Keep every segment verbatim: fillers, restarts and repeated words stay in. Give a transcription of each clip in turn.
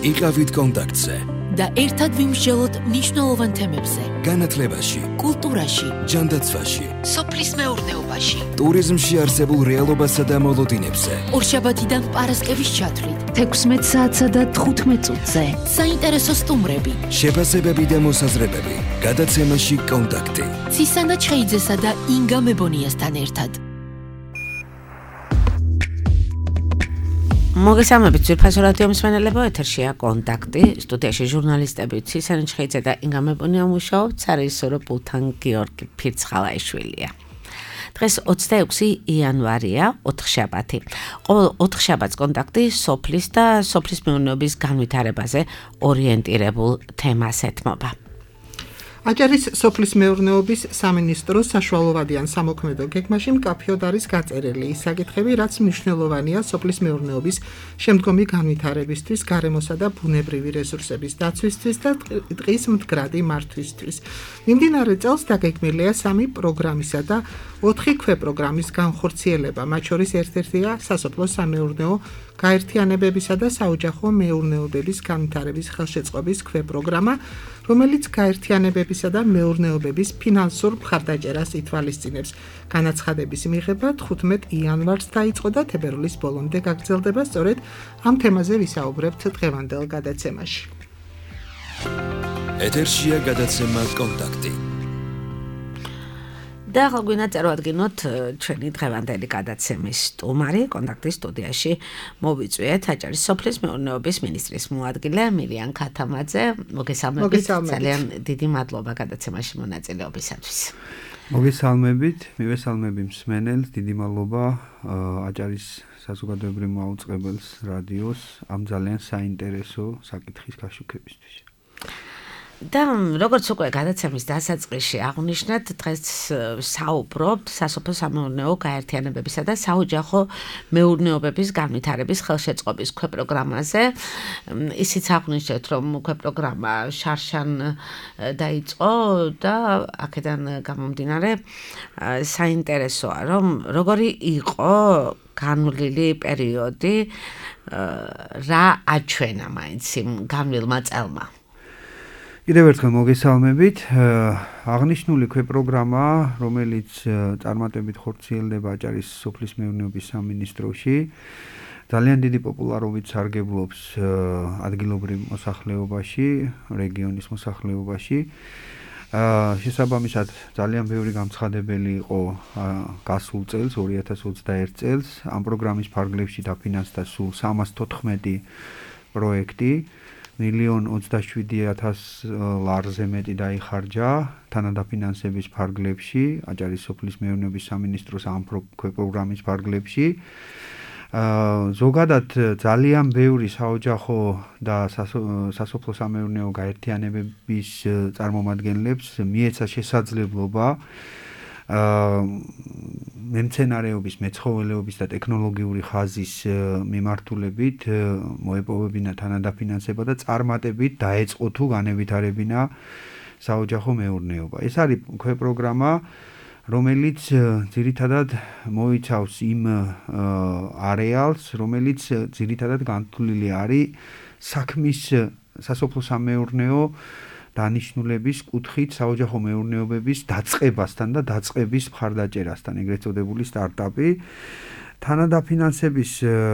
იყავით კონტაქტზე და ერთად ვიმსჯელოთ მნიშვნელოვან თემებზე. განათლებაში, კულტურაში, ჯანდაცვაში, სოფლის მეურნეობაში, ტურიზმში არსებულ რეალობასა და მოლოდინებზე. ორშაბათიდან პარასკევის ჩათვლით, თექვსმეტ საათსა და თხუთმეტ წუთზე. საინტერესო სტუმრები, შეფასებები და მოსაზრებები. გადაცემაში კონტაქტი. ცისანა ჩხეიძესა და ინგა მებონიასთან ერთად. მოგესალმებით ძვირფასო რადიო მსმენელებო, ეთერშია კონტაქტი, სტუდიაში ჟურნალისტები ცისანა ჩხეიძე და ინგა მებონია მუშაობთ, სარეჟისორო პულთან გიორგი ფირცხალაიშვილია. დღეს ოცდაექვსი იანვარია, ოთხშაბათი. ყოველ ოთხშაბათს კონტაქტი სოფლის და სოფლის მეურნეობის განვითარებაზე ორიენტირებულ თემას ეთმობა. აჭარის სოფლის მეურნეობის სამინისტროს საშუალოვადიან სამოქმედო გეგმაში მკაფიოდ არის გაწერილი ის საკითხები, რაც მნიშვნელოვანია სოფლის მეურნეობის შემდგომი განვითარებისთვის, გარემოსა და ბუნებრივი რესურსების დაცვისთვის და ტყის მდგრადი მართვისთვის. მიმდინარე წელს დაგეგმილია სამი პროგრამისა და ოთხი ქვეპროგრამის განხორციელება, მათ შორის ერთ-ერთია სასოფლო სამეურნეო გაერთიანებებისა და საოჯახო მეურნეობების განვითარების ხელშეწყობის ქვეპროგრამა, რომელიც გაერთიანებებისა და მეურნეობების ფინანსურ მხარდაჭერას ითვალისწინებს. განაცხადების მიღება თხუთმეტ იანვარს დაიწყო და თებერვლის ბოლომდე გაგრძელდება. სწორედ ამ თემაზე ვისაუბრებთ დღევანდელ გადაცემაში. ეთერშია გადაცემა კონტაქტი. და ღვინა წარვადგინოთ ჩვენი დღევანდელი გადაცემის სტუმარი, კონტაქტის სტუდიაში მოვიწვიეთ აჭარის სოფლის მეურნეობის მინისტრის მოადგილე მირიან ქათამაძე. მოგესალმებით, ძალიან დიდი მადლობა გადაცემაში მონაწილეობისათვის. მოგესალმებით, მივესალმები მსმენელს, დიდი მადლობა აჭარის საზოგადოებრივ მაუწყებელს რადიოს ამ ძალიან საინტერესო საკითხის გაშუქებისთვის. და როგორც უკვე გადაცემის დასაწყისში აღვნიშნეთ, დღეს საუბრობთ სასოფლო სამეურნეო გაერთიანებებისა და საოჯახო მეურნეობების განვითარების ხელშეწყობის ქვეპროგრამაზე. ისიც აღვნიშნეთ, რომ ქვეპროგრამა შარშან დაიწყო და აქედან გამომდინარე საინტერესოა, რომ როგორი იყო განვლილი პერიოდი, რა აჩვენა მაინც იმ განვლილმა წელმა. კიდევ ერთხელ მოგესალმებით. აღნიშნული ქვეპროგრამა, რომელიც წარმატებით ხორციელდება აჭარის სოფლის მეურნეობის სამინისტროში, ძალიან დიდი პოპულარობით სარგებლობს ადგილობრივ მოსახლეობაში, რეგიონის მოსახლეობაში. შესაბამისად, ძალიან ბევრი გამცხადებელი იყო გასულ წელს, ორი ათას ოცდაერთ წელს. ამ პროგრამის ფარგლებში დაფინანსდა სულ სამას თოთხმეტი პროექტი. მილიონ ოცდაშვიდი ათას ლარზე მეტი დაიხარჯა თანადაფინანსების ფარგლებში, აჭარის სოფლის მეურნეობის სამინისტროს ამ პროგრამის ფარგლებში. ზოგადად ძალიან ბევრი საოჯახო და სასოფლო სამეურნეო გაერთიანებების წარმომადგენლებს მიეცა შესაძლებლობა მემცენარეობის, მეცხოველეობის და ტექნოლოგიური ხაზის მიმართულებით მოეპოვებინა თანადაფინანსება და წარმატებით დაეწყო თუ განევითარებინა საოჯახო მეურნეობა. ეს არის ქვეპროგრამა, რომელიც ძირითადად მოიცავს იმ არეალს, რომელიც ძირითადად განთვლილი არის საქმის სასოფლო სამეურნეო დანიშნულების კუთხით საოჯახო მეურნეობების დაწყებასთან და დაწყების მხარდაჭერასთან, ეგრეთ წოდებული სტარტაპი. თანადაფინანსების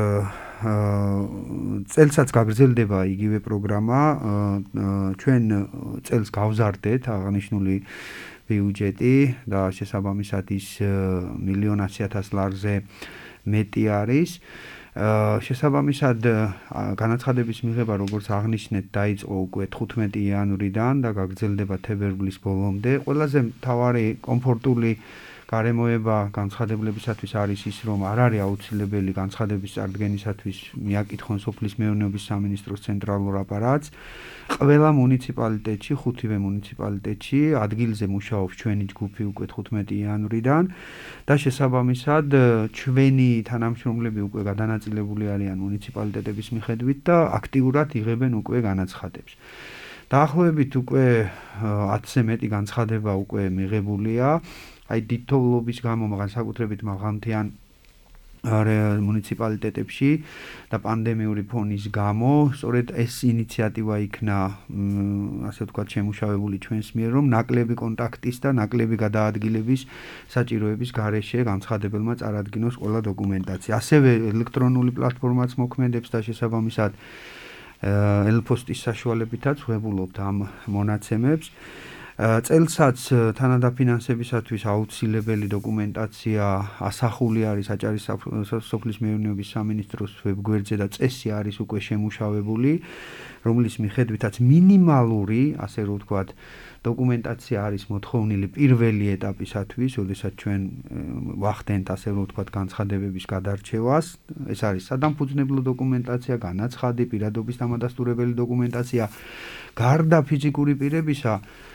წელსაც გაგრძელდება იგივე პროგრამა. ჩვენ წელს გავზარდეთ აღნიშნული ბიუჯეტი და შესაბამისად ის მილიონ ასი ათას ლარზე მეტი არის. შესაბამისად განაცხადების მიღება, როგორც აღნიშნეთ, დაიწყო უკვე თხუთმეტი იანვრიდან და გაგრძელდება თებერვლის ბოლომდე. ყველაზე მთავარი კომფორტული გარემოება განცხადებლებისათვის არის ის, რომ არ არის აუცილებელი განცხადების წარდგენისათვის მიაკითხონ სოფლის მეურნეობის სამინისტროს ცენტრალურ აპარატს. ყველა მუნიციპალიტეტში, ხუთივე მუნიციპალიტეტში ადგილზე მუშაობს ჩვენი ჯგუფი უკვე თხუთმეტი იანვრიდან და შესაბამისად ჩვენი თანამშრომლები უკვე გადანაწილებული არიან მუნიციპალიტეტების მიხედვით და აქტიურად იღებენ უკვე განაცხადებს. დაახლოებით უკვე ათზე მეტი განცხადება უკვე მიღებულია. აი დიდ თოვლობის გამო, მაგრამ საკუთრებით მაღალმთიან მუნიციპალიტეტებში და პანდემიური ფონის გამო სწორედ ეს ინიციატივა იქნა ასე ვთქვათ შემუშავებული ჩვენს მიერ რომ ნაკლები კონტაქტის და ნაკლები გადაადგილების საჭიროების გარეშე განცხადებელმა წარადგინოს ყველა დოკუმენტაცია. ასევე ელექტრონული პლატფორმაც მოქმედებს და შესაბამისად ელპოსტის საშუალებითაც ვებულობთ ამ მონაცემებს. წელსაც თანადაფინანსებისათვის აუცილებელი დოკუმენტაცია ასახული არის აჭარის სოფლის მეურნეობის სამინისტროს ვებგვერდზე და წესი არის უკვე შემუშავებული, რომლის მიხედვითაც მინიმალური, ასე რომ ვთქვათ, დოკუმენტაცია არის მოთხოვნილი პირველი ეტაპისათვის, როდესაც ჩვენ ვახდენთ, ასე რომ ვთქვათ, განცხადებების გადარჩევას. ეს არის სადამფუძნებლო დოკუმენტაცია, განაცხადი, პირადობის დამადასტურებელი დოკუმენტაცია, გარდა ფიზიკური პირებისა.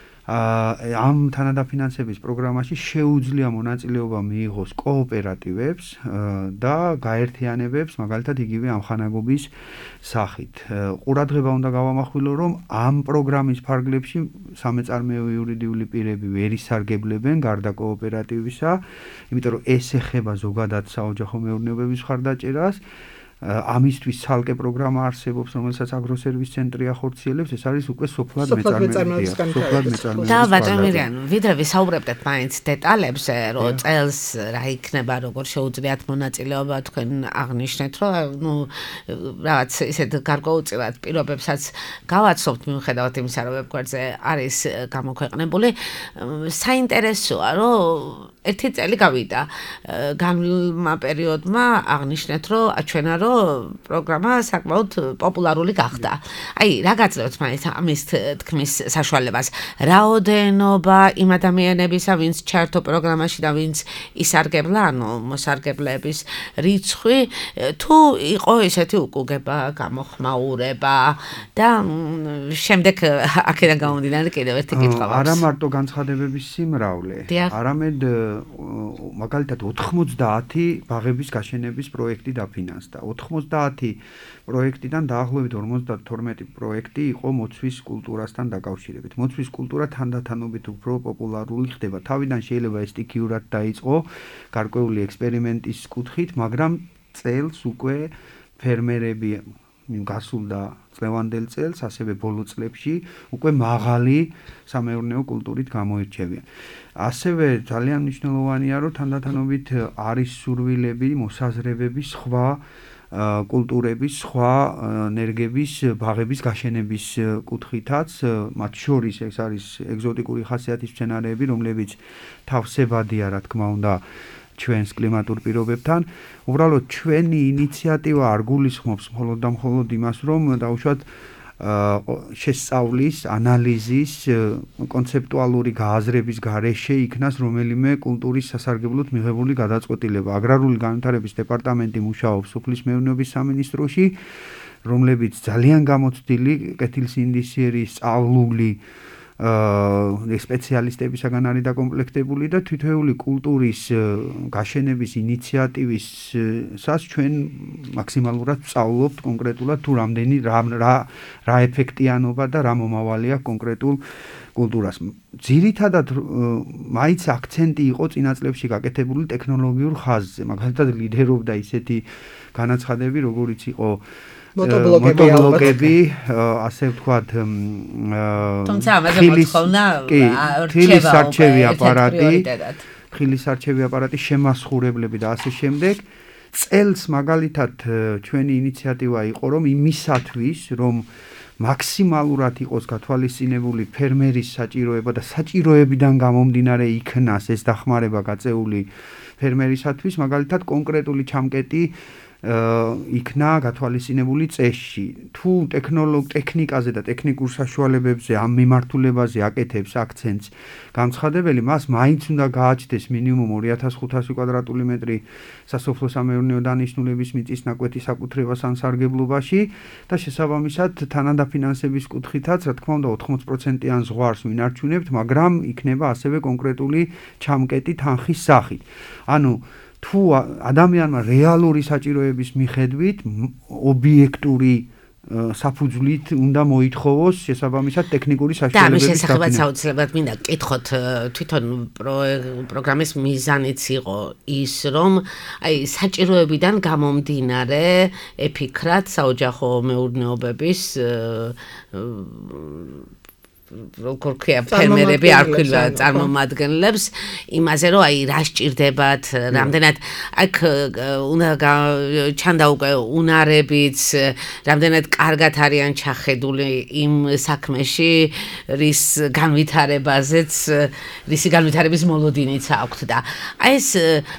ამ თანადაფინანსების პროგრამაში შეუძლია მონაწილეობა მიიღოს კოოპერატივებს და გაერთიანებებს, მაგალითად იგივე ამხანაგობის სახით. ყურადღება უნდა გავამახვილო, რომ ამ პროგრამის ფარგლებში სამეწარმეო იურიდიული პირები ვერ ისარგებლებენ გარდა კოოპერატივისა, იმიტომ რომ ეს ეხება ზოგადად საოჯახო მეურნეობების მხარდაჭერას. ამისთვის ცალკე პროგრამა არსებობს, რომელსაც აგროსერვის ცენტრი ახორციელებს, ეს არის უკვე სოფლად მეწარმეობის განვითარება. და ბატონო მირიანო, ვიდრე ვისაუბრებთ მაინც დეტალებზე, რომ წელს რა იქნება, როგორ შეუძლიათ მონაწილეობა, თქვენ აღნიშნეთ, რომ ნუ რაღაც ისეთ გარკვეულწილად პირობებსაც გავაცნობთ მიუხედავად იმისა, რომ ვებგვერდზე არის გამოქვეყნებული. საინტერესოა, რომ ერთი წელი გავიდა განვლილმა პერიოდმა აღნიშნეთ, რომ აჩვენა, რომ პროგრამა საკმაოდ პოპულარული გახდა. აი, რა გაძლევთ მაინც ამის თქმის საშუალებას? რაოდენობა იმ ადამიანებისა, ვინც ჩართო პროგრამაში და ვინც ისარგებლა, ანუ მოსარგებლეების რიცხვი, თუ იყო ისეთი უკუგება, გამოხმაურება და შემდეგ აქედან გამომდინარე კიდევ ერთი კითხვა მაქვს. არა მარტო განცხადებების სიმრავლე, არამედ მაგალითად ოთხმოცდაათი ბაღების გაშენების პროექტი დაფინანსდა. ოთხმოცდაათი პროექტიდან დაახლოებით ორმოცდათორმეტი პროექტი იყო მოცვის კულტურასთან დაკავშირებით. მოცვის კულტურა თანდათანობით უფრო პოპულარული ხდება. თავიდან შეიძლება ეს სტიქიურად დაიწყო გარკვეული ექსპერიმენტის კუთხით, მაგრამ წელს უკვე ფერმერები გასულდა წლევანდელ წელს, ასევე ბოლო წლებში უკვე მაღალი სამეურნეო კულტურით გამოირჩევიან. ასევე ძალიან მნიშვნელოვანია, რომ თანდათანობით არის სურვილები, მოსაზრებები სხვა კულტურების, სხვა ნერგების, ბაღების გაშენების კუთხითაც, მათ შორის ეს არის ეგზოტიკური ხასიათის მცენარეები, რომლებიც თავსებადია, რა თქმა უნდა, ჩვენს კლიმატურ პირობებთან. უბრალოდ ჩვენი ინიციატივა არ გულისხმობს მხოლოდ და მხოლოდ იმას, რომ დაუშვათ შესწავლის, ანალიზის, კონცეპტუალური გააზრების გარეშე იქნას რომელიმე კულტურის სასარგებლოდ მიღებული გადაწყვეტილება. აგრარული განვითარების დეპარტამენტი მუშაობს სოფლის მეურნეობის სამინისტროში, რომლებიც ძალიან გამოცდილი კეთილსინდისიერი სწავლული სპეციალისტებისაგან არის დაკომპლექტებული და თითოეული კულტურის გაშენების ინიციატივისას ჩვენ მაქსიმალურად ვსწავლობთ კონკრეტულად თუ რამდენი რა რა ეფექტიანობა და რა მომავალი აქვს კონკრეტულ კულტურას. ძირითადად მაინც აქცენტი იყო წინა წლებში გაკეთებული ტექნოლოგიურ ხაზზე. მაგალითად ლიდერობდა ისეთი განაცხადები, როგორიც იყო მოტობლოგები, ასე ვთქვათ, თუმცა ამაზე მოთხოვნა რჩევა არჩევი აპარატი, ხილის არჩევი აპარატი, შემასხურებლები და ასე შემდეგ. წელს მაგალითად ჩვენი ინიციატივა იყო, რომ იმისათვის, რომ მაქსიმალურად იყოს გათვალისწინებული ფერმერის საჭიროება და საჭიროებიდან გამომდინარე იქნას ეს დახმარება გაწეული ფერმერისათვის, მაგალითად კონკრეტული ჩამკეტი იქნა გათვალისწინებული წესში. თუ ტექნოლოგ ტექნიკაზე და ტექნიკურ საშუალებებზე ამ მიმართულებაზე აკეთებს აქცენტს განცხადებელი, მას მაინც უნდა გააჩნდეს მინიმუმ ორი ათას ხუთასი კვადრატული მეტრი სასოფლო სამეურნეო დანიშნულების მიწის ნაკვეთი საკუთრებას ან სარგებლობაში და შესაბამისად თანადაფინანსების კუთხითაც, რა თქმა უნდა, ოთხმოც პროცენტიან ზღვარს ვინარჩუნებთ, მაგრამ იქნება ასევე კონკრეტული ჩამკეტი თანხის სახით. ანუ თუ ადამიანმა რეალური საჭიროების მიხედვით ობიექტური საფუძვლით უნდა მოითხოვოს შესაბამისად ტექნიკური და საშუალებების ამის შესახებაც დაფინა. საოცრებად მინდა გკითხოთ თვითონ პროგრამის მიზანიც იყო ის, რომ აი საჭიროებიდან გამომდინარე ეფიქრათ საოჯახო მეურნეობების როგორ ქვია ფერმერები არ ქვია წარმომადგენლებს იმაზე რომ აი რა სჭირდებათ რამდენად აქ უნდა ჩანდა უკვე უნარებიც რამდენად კარგად არიან ჩახედული იმ საქმეში რის განვითარებაზეც რისი განვითარების მოლოდინიც აქვთ და აი ეს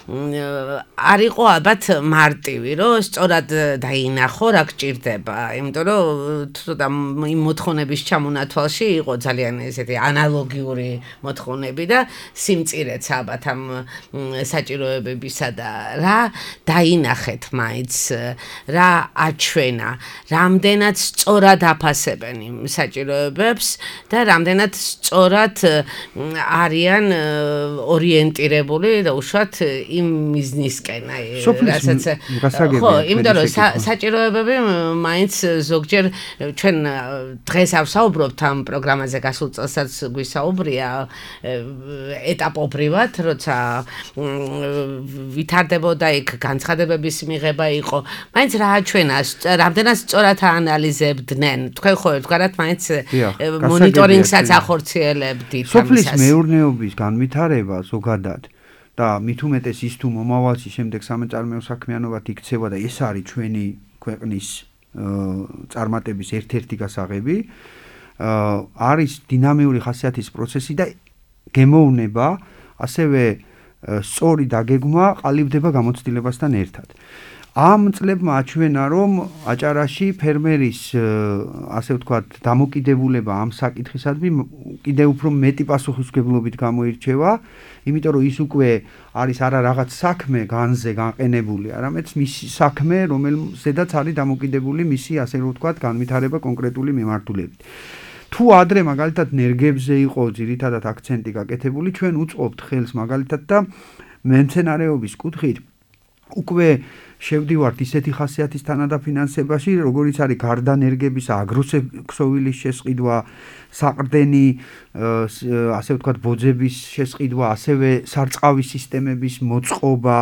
არ იყო ალბათ მარტივი რომ სწორად დაინახო რა გჭირდება იმიტომ რომ ცოტა იმ მოთხოვნების ჩამონათვალში იყო ძალიან ესეთი ანალოგიური მოთხოვნები და სიმწირეც ალბათ ამ საჭიროებებისა და რა დაინახეთ მაინც რა აჩვენა რამდენად სწორად აფასებენ იმ საჭიროებებს და რამდენად სწორად არიან ორიენტირებული და უშუალოდ იმ მიზნისკენ აი რასაც ხო იმიტომ რომ საჭიროებები მაინც ზოგჯერ ჩვენ დღეს ავსაუბრობთ ამ პროგრამაზე გასულ წელსაც გვისაუბრია ეტაპობრივად, როცა ვითარდებოდა იქ განცხადებების მიღება იყო. მაინც რა აჩვენა, რამდენად სწორად აანალიზებდნენ. თქვენ ხო ერთგვარად მაინც მონიტორინგსაც ახორციელებდით ამისას. სოფლის მეურნეობის განვითარება ზოგადად და მით უმეტეს ის თუ მომავალში შემდეგ სამეწარმეო საქმიანობად იქცევა და ეს არის ჩვენი ქვეყნის წარმატების ერთ-ერთი გასაღები. არის დინამიური ხასიათის პროცესი და გემოვნება ასევე სწორი დაგეგმა ყალიბდება გამოცდილებასთან ერთად. ამ წლებმა აჩვენა რომ აჭარაში ფერმერის ასე ვთქვათ დამოკიდებულება ამ საკითხისადმი კიდევ უფრო მეტი პასუხისმგებლობით გამოირჩევა, იმიტომ რომ ის უკვე არის არა რაღაც საქმე განზე განყენებული, არამედ მისი საქმე, რომელზედაც არის დამოკიდებული მისი ასე ვთქვათ განვითარება კონკრეტული მიმართულებით. თუ ადრე მაგალითად ნერგებზე იყო ძირითადად აქცენტი გაკეთებული, ჩვენ უწყობთ ხელს მაგალითად და მემცენარეობის კუთხით უკვე შევდივართ ისეთი ხასიათის თანადაფინანსებაში, როგორიც არის გარდა ნერგების აგროქსოვილის შესყიდვა, საყრდენი ასე ვთქვათ ბოძების შესყიდვა, ასევე სარწყავი სისტემების მოწყობა,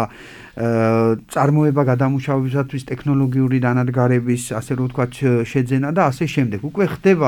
წარმოება გადამუშავებისათვის ტექნოლოგიური დანადგარების ასე ვთქვათ შეძენა და ასე შემდეგ. უკვე ხდება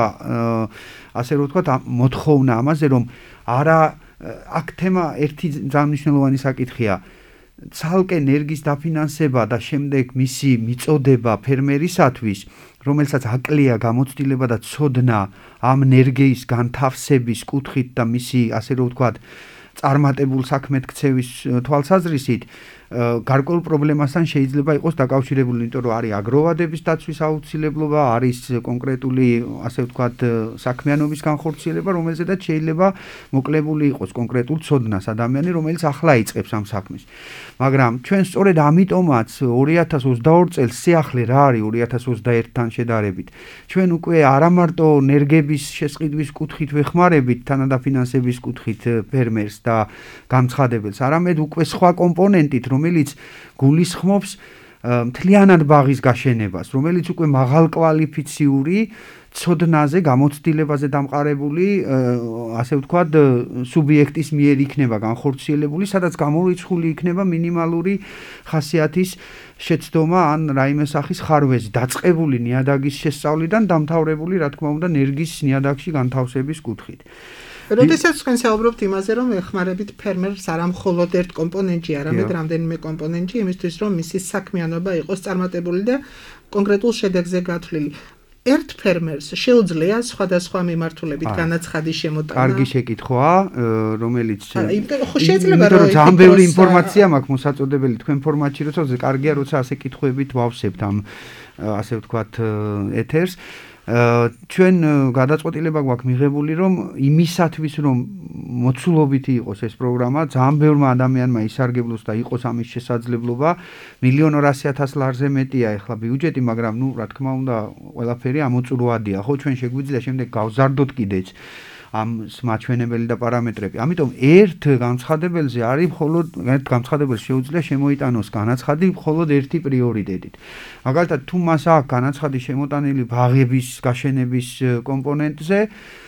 ასე ვთქვათ მოთხოვნა ამაზე, რომ არა აქ თემა ერთი ძალიან მნიშვნელოვანი საკითხია. ცალკე ნერგის დაფინანსება და შემდეგ მისი მიწოდება ფერმერისათვის, რომელსაც აკლია გამოცდილება და ცოდნა ამ ნერგის განთავსების კუთხით და მისი ასე რომ ვთქვათ წარმატებულ საქმედ ქცევის თვალსაზრისით გარკვეულ პრობლემასთან შეიძლება იყოს დაკავშირებული, იმიტომ რომ არის აგროვადების დაცვის აუცილებლობა, არის კონკრეტული ასე ვთქვათ საქმიანობის განხორციელება, რომელზედაც შეიძლება მოკლებული იყოს კონკრეტულ ცოდნას ადამიანი, რომელიც ახლა იწყებს ამ საქმეს. მაგრამ ჩვენ სწორედ ამიტომაც ორი ათას ოცდაორი წელს სიახლე რა არის ორი ათას ოცდაერთთან შედარებით. ჩვენ უკვე არა მარტო ნერგების შესყიდვის კუთხით ვეხმარებით თანადაფინანსების კუთხით ფერმერს და გამცხადებელს, არამედ უკვე სხვა კომპონენტით, რომელიც გულისხმობს მთლიანად ბაღის გაშენებას, რომელიც უკვე მაღალკვალიფიციური ცოდნაზე, გამოცდილებაზე დამყარებული, ასე ვთქვათ, სუბიექტის მიერ იქნება განხორციელებული, სადაც გამორიცხული იქნება მინიმალური ხასიათის შეცდომა ან რაიმე სახის ხარვეზი, დაწყებული ნიადაგის შესწავლიდან დამთავრებული, რა თქმა უნდა, ნერგის ნიადაგში განთავსების კუთხით. როდესაც თქვენ საუბრობთ იმაზე, რომ ეხმარებით ფერმერს არა მხოლოდ ერთ კომპონენტში, არამედ რამდენიმე კომპონენტში, იმისთვის, რომ მისი საქმიანობა იყოს წარმატებული და კონკრეტულ შედეგზე გათვლილი. ერთ ფერმერს შეუძლია სხვადასხვა მიმართულებით განაცხადი შემოტანა. კარგი შეკითხვაა, რომელიც ხო შეიძლება რომ ძალიან ბევრი ინფორმაცია მაქვს მოსაწოდებელი თქვენ ფორმატში, როცა კარგია, როცა ასე კითხვებით ვავსებთ ამ ასე ვთქვათ ეთერს. ჩვენ გადაწყვეტილება გვაქვს მიღებული, რომ იმისათვის, რომ მოცულობითი იყოს ეს პროგრამა, ძალიან ბევრმა ადამიანმა ისარგებლოს და იყოს ამის შესაძლებლობა, მილიონ ორასი ათას ლარზე მეტია ეხლა ბიუჯეტი, მაგრამ ნუ რა თქმა უნდა, ყველაფერი ამოწურვადია, ხო, ჩვენ შეგვიძლია შემდეგ გავზარდოთ კიდეც. ამ მაჩვენებელი და პარამეტრები. ამიტომ ერთ განცხადებელზე არის მხოლოდ ერთ განცხადებელს შეუძლია შემოიტანოს განაცხადი მხოლოდ ერთი პრიორიტეტით. მაგალითად, თუ მას აქვს განაცხადი შემოტანილი ბაღების გაშენების კომპონენტზე,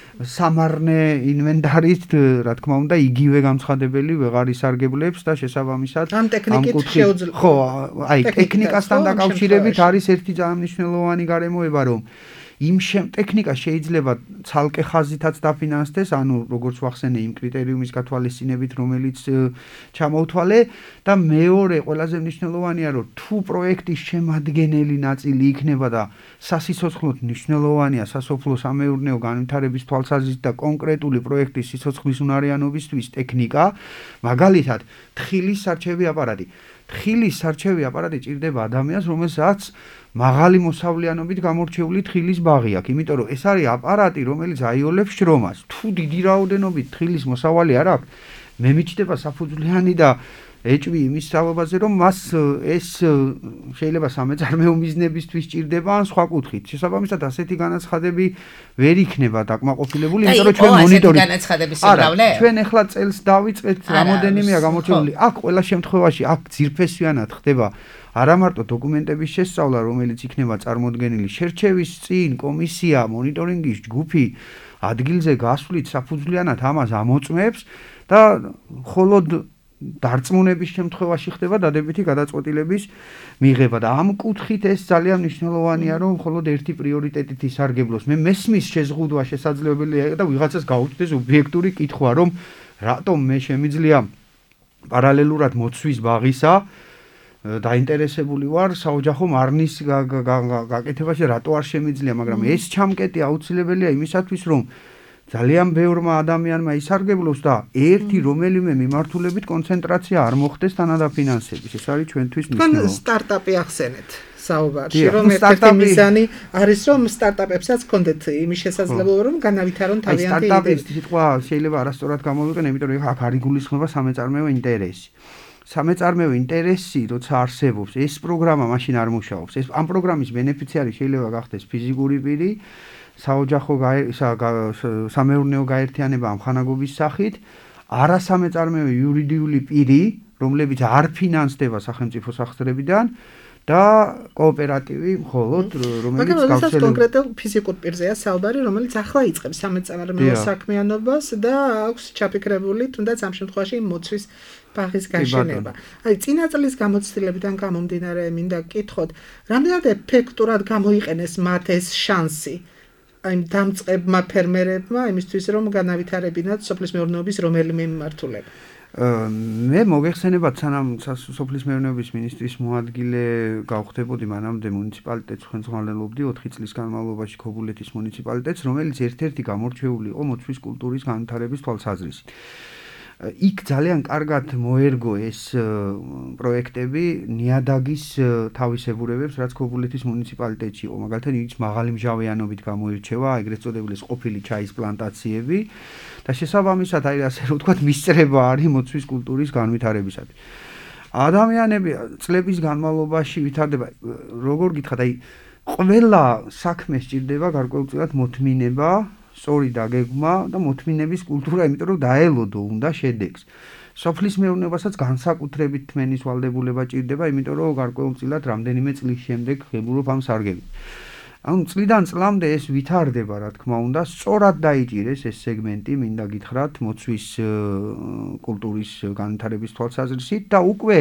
სამარნე ინვენტარით, რა თქმა უნდა, იგივე განცხადებელი ვეღარ ისარგებლებს და შესაბამისად ამ ტექნიკით შეუძლია. ხო, აი ტექნიკასთან დაკავშირებით არის ერთი ძალიან მნიშვნელოვანი გარემოება, რომ იმ ტექნიკა შეიძლება ცალკე ხაზითაც დაფინანსდეს, ანუ როგორც ვახსენე იმ კრიტერიუმის გათვალისწინებით, რომელიც ჩამოუთვალე და მეორე ყველაზე მნიშვნელოვანია, რომ თუ პროექტის შემადგენელი ნაწილი იქნება და სასიცოცხლოდ მნიშვნელოვანია სასოფლო-სამეურნეო განვითარების თვალსაზრისით და კონკრეტული პროექტის სიცოცხლის უნარიანობისთვის ტექნიკა, მაგალითად, თხილის სარჩევი აპარატი. თხილის სარჩევი აპარატი ჭირდება ადამიანს, რომელსაც მაღალი მოსავლიანობით გამორჩეული თხილის ბაღი აქვს, იმიტომ რომ ეს არის აპარატი, რომელიც აიოლებს შრომას. თუ დიდი რაოდენობით თხილის მოსავალი არ აქვს, მე მიჩნდება საფუძვლიანი და ეჭვი იმის სწავლობაზე, რომ მას ეს შეიძლება სამეწარმეო მიზნებისთვის ჭირდება ან სხვა კუთხით. შესაბამისად, ასეთი განაცხადები ვერ იქნება დაკმაყოფილებული, იმიტომ რომ ჩვენ მონიტორინგი განაცხადების სიმრავლე. ჩვენ ახლა წელს დავიწყეთ, რამოდენიმეა გამორჩეული. აქ ყველა შემთხვევაში აქ ძირფესვიანად ხდება არა მარტო დოკუმენტების შესწავლა, რომელიც იქნება წარმოდგენილი შერჩევის წინ, კომისია, მონიტორინგის ჯგუფი ადგილზე გასვლით საფუძვლიანად ამას ამოწმებს და მხოლოდ დარწმუნების შემთხვევაში ხდება დადებითი გადაწყვეტილების მიღება და ამ კუთხით ეს ძალიან მნიშვნელოვანია, რომ მხოლოდ ერთი პრიორიტეტით ისარგებლოს. მე მესმის შეზღუდვა შესაძლებელია და ვიღაცას გაუჩნდეს ობიექტური კითხვა, რომ რატომ მე შემიძლია პარალელურად მოცვის ბაღისა დაინტერესებული ვარ საოჯახო მარნის გაკეთებაში, რატო არ შემიძლია, მაგრამ ეს ჩამკეტი აუცილებელია იმისათვის, რომ ძალიან ბევრმა ადამიანმა ისარგებლოს და ერთი რომელიმე მიმართულებით კონცენტრაცია არ მოხდეს თანადაფინანსების. ეს არის ჩვენთვის მნიშვნელოვანი. თქვენ სტარტაპი ახსენეთ საუბარში, რომ ერთ-ერთი მიზანი არის, რომ სტარტაპებსაც კონდეთ იმის შესაძლებლობა, რომ განავითარონ თავიანთი იდეები. სტარტაპის სიტყვა შეიძლება არასწორად გამოვიყენო, იმიტომ რომ აქ არ იგულისხმება სამეწარმეო ინტერესი. სამეწარმეო ინტერესი, როცა არსებობს, ეს პროგრამა მაშინ არ მუშაობს. ეს ამ პროგრამის ბენეფიციარი შეიძლება გახდეს ფიზიკური პირი, საოჯახო სამეურნეო გაერთიანება ამხანაგობის სახით, არასამეწარმეო იურიდიული პირი, რომლებიც არ ფინანსდება სახელმწიფო სახსრებიდან და კოოპერატივი მხოლოდ, რომელიც გავრცელებულია. მაგრამ კონკრეტულ ფიზიკურ პირზეა საუბარი, რომელიც ახლა იწყებს სამეწარმეო საქმიანობას და აქვს ჩაფიქრებული, თუნდაც ამ შემთხვევაში მოცვის ბაღის გაშენება. აი, წინა წლის გამოცდილებიდან გამომდინარე, მინდა გკითხოთ, რამდენად ეფექტურად გამოიყენეს მათ ეს შანსი? აი, დამწყებმა ფერმერებმა იმისთვის, რომ განავითარებინათ სოფლის მეურნეობის რომელიმე მიმართულება. მე მოგეხსენებათ, სანამ სოფლის მეურნეობის მინისტრის მოადგილე გავხდებოდი, მანამდე მუნიციპალიტეტს ხელმძღვანელობდი ოთხი წლის განმავლობაში ქობულეთის მუნიციპალიტეტს, რომელიც ერთ-ერთი გამორჩეული იყო მოცვის კულტურის განვითარების თვალსაზრისით. იქ ძალიან კარგად მოერგო ეს პროექტები ნიადაგის თავისებურებებს, რაც ქობულეთის მუნიციპალიტეტში იყო. მაგალითად, ის მაღალი მჟავიანობით გამოირჩევა, ეგრეთ წოდებული ყოფილი ჩაის პლანტაციები და შესაბამისად, აი ასე რომ ვთქვათ, მისწრება არის მოცვის კულტურის განვითარებისათვის. ადამიანები წლების განმავლობაში ვითარდება, როგორ გითხრათ, აი ყველა საქმეს სჭირდება გარკვეულწილად მოთმინება, სწორი დაგეგმა და მოთმინების კულტურა, იმიტომ რომ დაელოდო უნდა შედეგს. სოფლის მეურნეობასაც განსაკუთრებით თმენის ვალდებულება ჭირდება, იმიტომ რომ გარკვეულწილად რამდენიმე წლის შემდეგ ღებულობ ამ სარგებით. ანუ წლიდან წლამდე ეს ვითარდება, რა თქმა უნდა, სწორად დაიჭირეს ეს სეგმენტი, მინდა გითხრათ, მოცვის კულტურის განვითარების თვალსაზრისით და უკვე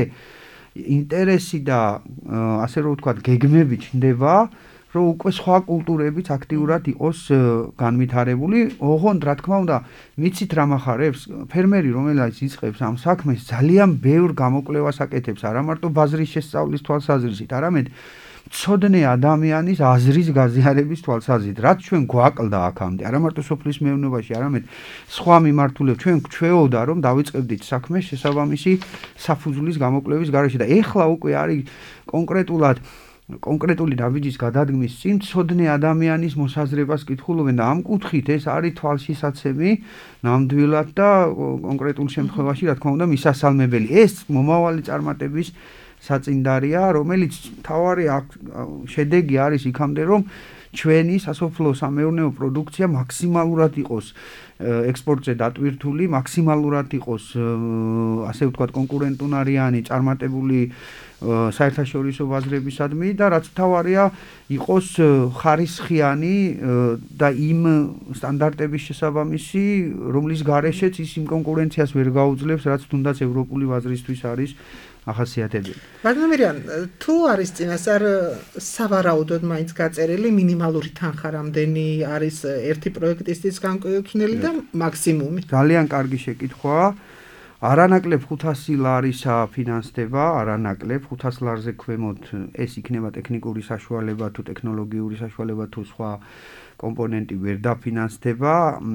ინტერესი და ასე რომ ვთქვათ, გეგმები ჩნდება, რომ უკვე სხვა კულტურებიც აქტიურად იყოს განვითარებული. ოღონდ, რა თქმა უნდა, მიცით რა מחარებს, ფერმერი, რომელიც იწყებს ამ საქმეს, ძალიან ბევრ გამოკვლევას აკეთებს, არა მარტო ბაზრის შესწავლის თვალსაზრისით, არამედ მცოდნე ადამიანის აზრის გაზიარების თვალსაზრისით, რაც ჩვენ გვაკლდა აქამდე, არა მარტო სოფლის მეურნეობაში, არამედ სხვა მიმართულებით. ჩვენ გვჩვეოდა, რომ დავიწყებდით საქმეს შესაბამისი საფუძვლის გამოკვლევის გარეშე და ეხლა უკვე არის კონკრეტულად კონკრეტული ნაბიჯის გადადგმის წინ მცოდნე ადამიანის მოსაზრებას კითხულობენ და ამ კუთხით ეს არის თვალშისაცემი ნამდვილად და კონკრეტულ შემთხვევაში, რა თქმა უნდა, მისასალმებელი. ეს მომავალი წარმატების საწინდარია, რომელიც თავარი შედეგი არის იქამდე, რომ ჩვენი სასოფლო სამეურნეო პროდუქცია მაქსიმალურად იყოს ექსპორტზე დატვირთული, მაქსიმალურად იყოს ასე ვთქვათ კონკურენტუნარიანი, წარმატებული საერთაშორისო ბაზრებისადმი და რაც თავარია იყოს ხარისხიანი და იმ სტანდარტების შესაბამისი, რომლის გარეშეც ის იმ კონკურენციას ვერ გაუძლებს, რაც თუნდაც ევროპული ბაზრისთვის არის ახასიათებელი. ბარნამირიან, თუ არის წინასწარ სავარაუდოდ მაინც გაწერილი მინიმალური თანხა რამდენი არის ერთი პროექტისთვის განკუთვნილი და მაქსიმუმი? ძალიან კარგი შეკითხვაა. არანაკლებ ხუთასი ლარისა ფინანსდება, არანაკლებ ხუთას ლარზე ქვემოთ ეს იქნება ტექნიკური საშუალება თუ ტექნოლოგიური საშუალება თუ სხვა კომპონენტი ვერ დაფინანსდება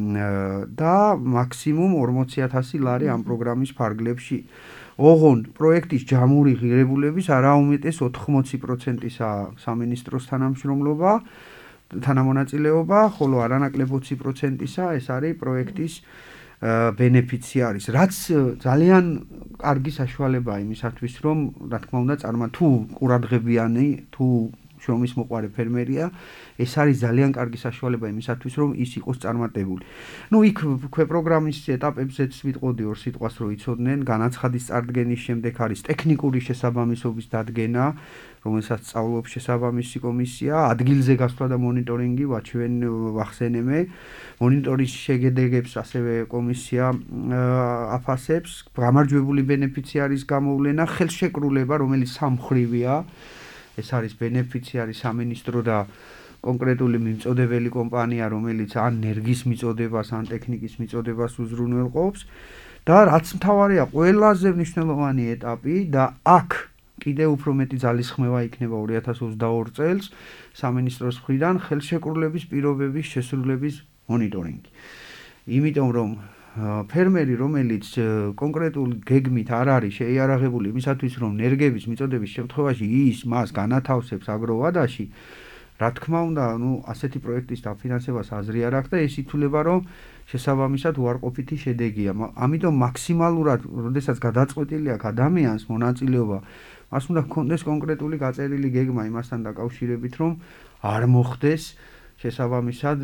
და მაქსიმუმ ორმოცი ათასი ლარი ამ პროგრამის ფარგლებში. ოღონდ პროექტის ჯამური ღირებულების არაუმეტეს ოთხმოცი პროცენტისა სამინისტროს თანამშრომლობა, თანამონაწილეობა, ხოლო არანაკლებ ოცი პროცენტისა ეს არის პროექტის ბენეფიციარის, რაც ძალიან კარგი საშუალებაა იმისათვის, რომ რა თქმა უნდა წარმა თუ ყურადღებიანი, თუ შრომის მოყვარე ფერმერია, ეს არის ძალიან კარგი საშუალება იმისათვის, რომ ის იყოს წარმატებული. ნუ იქ ქვეპროგრამის ეტაპებზეც ვიტყოდი ორ სიტყვას, რომ იცოდნენ, განაცხადის წარდგენის შემდეგ არის ტექნიკური შესაბამისობის დადგენა, რომელსაც სწავლობს შესაბამისი კომისია, ადგილზე გასვლა და მონიტორინგი, ჩვენ ვახსენებთ, მონიტორის შედეგებს ასევე კომისია აფასებს, გამარჯვებული ბენეფიციარის გამოვლენა, ხელშეკრულება, რომელიც სამმხრივია, ეს არის ბენეფიციარი სამინისტრო და კონკრეტული მიმწოდებელი კომპანია, რომელიც ან ნერგის მიწოდებას, ან ტექნიკის მიწოდებას უზრუნველყოფს და რაც მთავარია, ყველაზე მნიშვნელოვანი ეტაპი და აქ კიდევ უფრო მეტი ძალისხმევა იქნება ორი ათას ოცდაორი წელს სამინისტროს მხრიდან ხელშეკრულების პირობების შესრულების მონიტორინგი. იმიტომ რომ ფერმერი, რომელიც კონკრეტული გეგმით არ არის შეიარაღებული იმისათვის, რომ ნერგების მიწოდების შემთხვევაში ის მას განათავსებს აგროვადაში, რა თქმა უნდა, ნუ ასეთი პროექტის დაფინანსებას აზრი არ აქვს და ეს ითვლება, რომ შესაბამისად უარყოფითი შედეგია. ამიტომ მაქსიმალურად, როდესაც გადაწყვეტილი აქვს ადამიანს მონაწილეობა, მას უნდა ჰქონდეს კონკრეტული გაწერილი გეგმა იმასთან დაკავშირებით, რომ არ მოხდეს შესაბამისად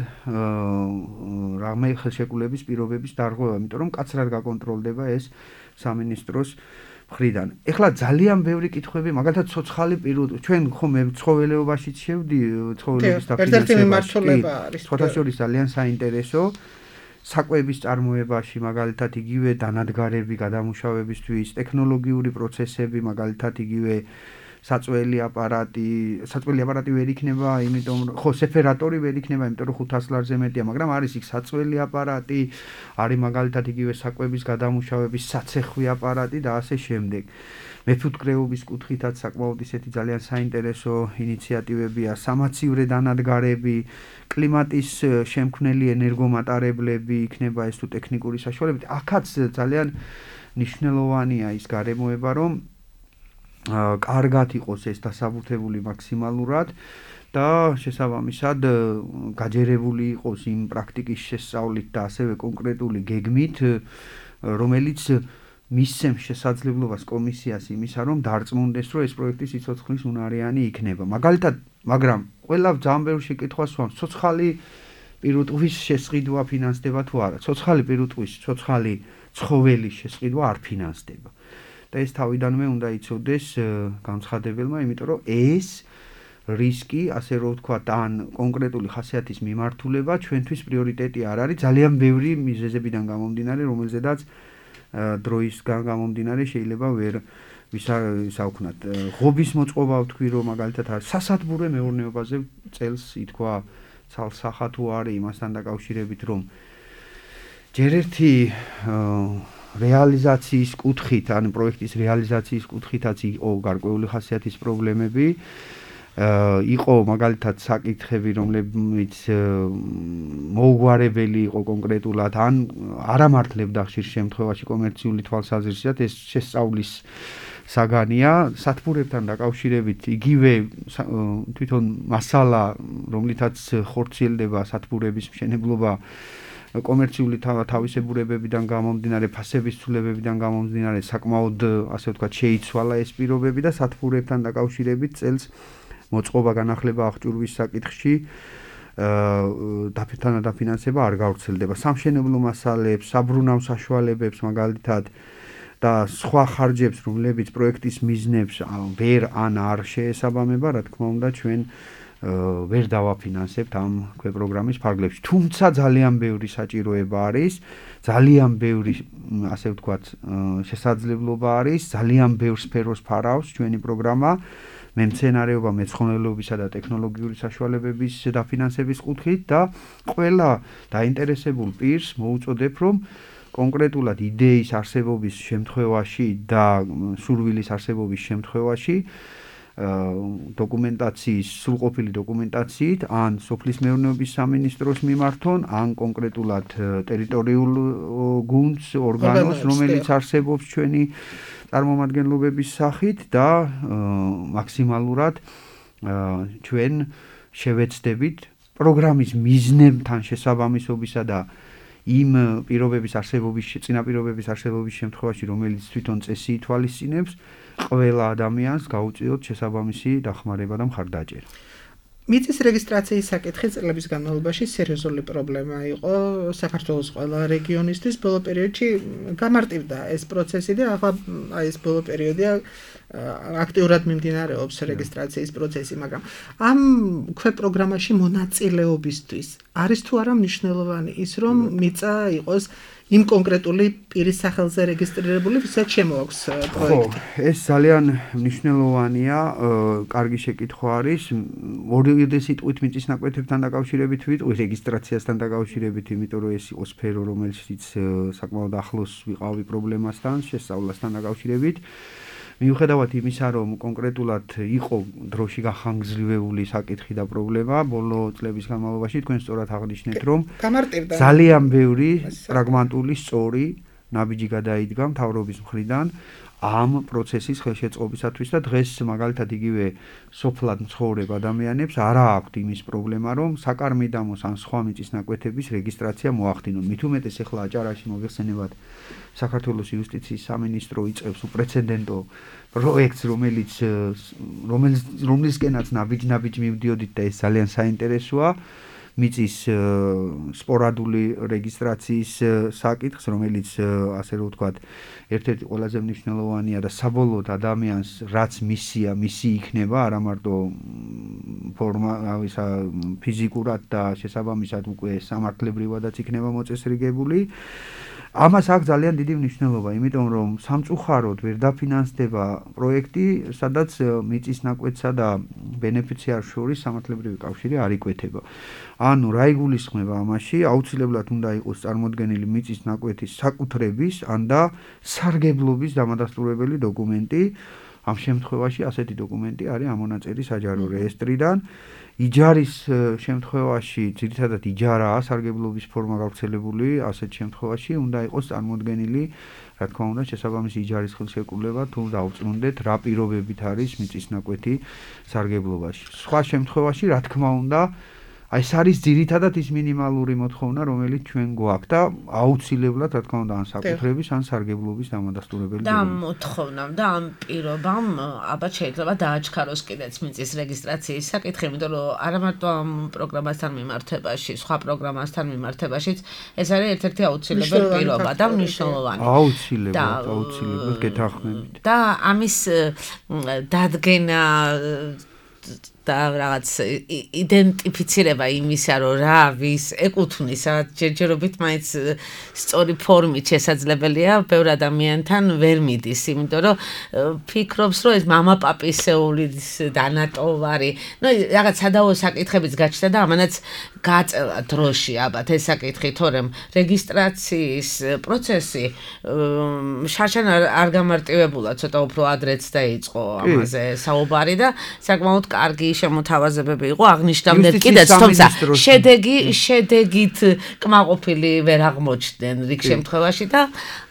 რამე ხელშეკრულების პირობების დარღვევა, იმიტომ რომ კაცრად გაკონტროლდება ეს სამინისტროს მხრიდან. ეხლა ძალიან ბევრი კითხვები, მაგალითად ცოცხალი პირუტყვი, ჩვენ ხომ ცხოველეობაშიც შევდი ცხოველების დაფინანსებაში. სხვათა შორის ძალიან საინტერესო საკვების წარმოებაში, მაგალითად იგივე დანადგარები გადამუშავებისთვის, ტექნოლოგიური პროცესები, მაგალითად იგივე საწველი აპარატი, საწველი აპარატი ვერ იქნება, იმიტომ ხო სეპარატორი ვერ იქნება, იმიტომ რომ ხუთას ლარზე მეტია, მაგრამ არის იქ საწველი აპარატი, არის მაგალითად იგივე საკვების გადამუშავების საცეხვი აპარატი და ასე შემდეგ. მეფუტკრეობის კუთხითაც საკმაოდ ისეთი ძალიან საინტერესო ინიციატივებია, სამაცივრე დანადგარები, კლიმატის შემქმნელი ენერგომატარებლები, იქნება ეს თუ ტექნიკური საშუალებებით. აქაც ძალიან მნიშვნელოვანია ის გარემოება, რომ კარგად იყოს ეს დასაბუთებული მაქსიმალურად და შესაბამისად გაჯერებული იყოს იმ პრაქტიკის შესწავლით და ასევე კონკრეტული გეგმით, რომელიც მისცემს შესაძლებლობას კომისიას იმისა, რომ დარწმუნდეს, რომ ეს პროექტი სიცოცხლის უნარიანი იქნება. მაგალითად, მაგრამ ყველა ძალიან ბევრი შეკითხვა სვამს, ცოცხალი პირუტყვის შესყიდვა ფინანსდება თუ არა? ცოცხალი პირუტყვის, ცოცხალი ცხოველის შესყიდვა არ ფინანსდება. და ეს თავიდანვე უნდა იცოდეს განცხადებელმა, იმიტომ რომ ეს რისკი, ასე რომ ვთქვათ, ან კონკრეტული ხასიათის მიმართულება ჩვენთვის პრიორიტეტი არ არის, ძალიან ბევრი მიზეზებიდან გამომდინარე, რომელზედაც დროისგან გამომდინარე შეიძლება ვერ ვისაუქნათ. ღობის მოწყობა ვთქვი, რომ მაგალითად არის სასათბურე მეურნეობაზე წელს ითქვა ცალსახა თუ არის იმასთან დაკავშირებით, რომ ჯერ ერთი რეალიზაციის კუთხით, ან პროექტის რეალიზაციის კუთხითაც იყო გარკვეული ხასიათის პრობლემები. იყო მაგალითად საკითხები, რომლებიც მოუგვარებელი იყო კონკრეტულად, ან არამართლებდა ხშირ შემთხვევაში კომერციული თვალსაზრისით, ეს შესწავლის საგანია. სათბურებთან დაკავშირებით იგივე თვითონ მასალა, რომლითაც ხორციელდება სათბურების მშენებლობა, კომერციული თავისებურებებიდან გამომდინარე, ფასების ცვლილებებიდან გამომდინარე, საკმაოდ ასე ვთქვათ, შეიცვალა ეს პირობები და სათბურებთან დაკავშირებით წელს მოწყობა განახლება აღჭურვის საკითხში და დაფინანსება არ გავრცელდება. სამშენებლო მასალებს, საბრუნავ საშუალებებს მაგალითად და სხვა ხარჯებს, რომლებიც პროექტის მიზნებს ვერ ან არ შეესაბამება, რა თქმა უნდა, ჩვენ ვერ დავაფინანსებთ ამ პროგრამის ფარგლებში. თუმცა ძალიან ბევრი საჭიროება არის, ძალიან ბევრი, ასე ვთქვათ, შესაძლებლობა არის, ძალიან ბევრ სფეროს ფარავს ჩვენი პროგრამა. მემცენარეობა, მეცხოველეობისა და ტექნოლოგიური საშუალებების დაფინანსების კუთხით და ყველა დაინტერესებულ პირს მოუწოდებ, რომ კონკრეტულად იდეის არსებობის შემთხვევაში და სურვილის არსებობის შემთხვევაში დოკუმენტაციის, სრულყოფილი დოკუმენტაციით ან სოფლის მეურნეობის სამინისტროს მიმართონ, ან კონკრეტულად ტერიტორიულ გუნდს, ორგანოს, რომელიც არსებობს ჩვენი წარმომადგენლობების სახით და მაქსიმალურად ჩვენ შევეცდებით პროგრამის მიზნებთან შესაბამისობისა და იმ პირობების არსებობის, წინაპირობების არსებობის შემთხვევაში, რომელიც თვითონ წესი ითვალისწინებს, ყველა ადამიანს გაუწიოთ შესაბამისი დახმარება და მხარდაჭერა. მიწის რეგისტრაციის საკითხი წლების განმავლობაში სერიოზული პრობლემა იყო საქართველოს ყველა რეგიონისთვის. ბოლო პერიოდში გამარტივდა ეს პროცესი და ახლა აი ეს ბოლო პერიოდია აქტიურად მიმდინარეობს რეგისტრაციის პროცესი, მაგრამ ამ ქვეპროგრამაში მონაწილეობისთვის არის თუ არა მნიშვნელოვანი ის, რომ მიწა იყოს იმ კონკრეტული პირის სახელზე რეგისტრირებული, ვისაც შემოაქვს პროექტი. ხო, ეს ძალიან მნიშვნელოვანია, კარგი შეკითხვა არის. ორივე სიტყვით მიწის ნაკვეთებთან დაკავშირებით ვიტყვი, რეგისტრაციასთან დაკავშირებით, იმიტომ რომ ეს იყო სფერო, რომელშიც საკმაოდ ახლოს ვიყავი პრობლემასთან, შესწავლასთან დაკავშირებით. მიუხედავად იმისა, რომ კონკრეტულად იყო დროში გახანგრძლივებული საკითხი და პრობლემა, ბოლო წლების განმავლობაში თქვენ სწორად აღნიშნეთ, რომ ძალიან ბევრი პრაგმატული, სწორი ნაბიჯი გადაიდგა მთავრობის მხრიდან ამ პროცესის ხელშეწყობისათვის და დღეს მაგალითად იგივე სოფლად მცხოვრებ ადამიანებს არა აქვთ იმის პრობლემა, რომ საკარმიდამოს ან სხვა მიწის ნაკვეთების რეგისტრაცია მოახდინონ. მით უმეტეს ახლა აჭარაში მოგეხსენებათ საქართველოს იუსტიციის სამინისტრო იწყებს უპრეცედენტო პროექტს, რომელიც რომლისკენაც ნაბიჯ-ნაბიჯ მივდიოდით და ეს ძალიან საინტერესოა. მიწის სპორადული რეგისტრაციის საკითხს, რომელიც ასე რომ ვთქვათ, ერთ-ერთი ყველაზე მნიშვნელოვანია და საბოლოოდ ადამიანს რაც მისია, მისი იქნება, არა მარტო ფორმა, ისა ფიზიკურად და შესაბამისად უკვე სამართლებრივადაც იქნება მოწესრიგებული. ამას აქვს ძალიან დიდი მნიშვნელობა, იმიტომ რომ სამწუხაროდ ვერ დაფინანსდება პროექტი, სადაც მიწის ნაკვეთსა და ბენეფიციარს შორის სამართლებრივი კავშირი არ იკვეთება. ანუ რა იგულისხმება ამაში, აუცილებლად უნდა იყოს წარმოდგენილი მიწის ნაკვეთის საკუთრების ან და სარგებლობის დამადასტურებელი დოკუმენტი. ამ შემთხვევაში ასეთი დოკუმენტი არის ამონაწერი საჯარო რეესტრიდან. იჯარის შემთხვევაში, ძირითადად იჯარაა სარგებლობის ფორმა გავრცელებული, ასეთ შემთხვევაში უნდა იყოს წარმოდგენილი, რა თქმა უნდა, შესაბამისი იჯარის ხელშეკრულება, თუ დაუწმუნდეთ, რა პირობებით არის მიწის ნაკვეთი სარგებლობაში. სხვა შემთხვევაში, რა თქმა უნდა, აი ეს არის ძირითადად ის მინიმალური მოთხოვნა, რომელიც ჩვენ გვაქვს და აუცილებლად, რა თქმა უნდა, ან საკუთრების, ან სარგებლობის დამადასტურებელი. და ამ მოთხოვნამ და ამ პირობამ ალბათ შეიძლება დააჩქაროს კიდეც მიწის რეგისტრაციის საკითხი, იმიტომ რომ არა მარტო ამ პროგრამასთან მიმართებაში, სხვა პროგრამასთან მიმართებაშიც ეს არის ერთ-ერთი აუცილებელი პირობა და მნიშვნელოვანი. აუცილებლად, აუცილებლად გეთანხმებით. და ამის დადგენა და რაღაც იდენტიფიცირება იმისა, რომ რა ვის ეკუთვნის, ჯერჯერობით მაინც სწორი ფორმით შესაძლებელია, ბევრ ადამიანთან ვერ მიდის, იმიტომ რომ ფიქრობს, რომ ეს მამაპაპისეულის დანატოვარი, ну, რაღაც სადაო საკითხებიც გაჩნდა და ამანაც გაწევა დროში, ალბათ ეს საკითხი, თორემ რეგისტრაციის პროცესი შარშან არ გამარტივებულა, ცოტა უფრო ადრეც დაიწყო ამაზე საუბარი და საკმაოდ კარგი შემოთავაზებები იყო აღნიშნავდნენ კიდეც, თუმცა შედეგი შედეგით კმაყოფილი ვერ აღმოჩნდნენ რიგ შემთხვევაში და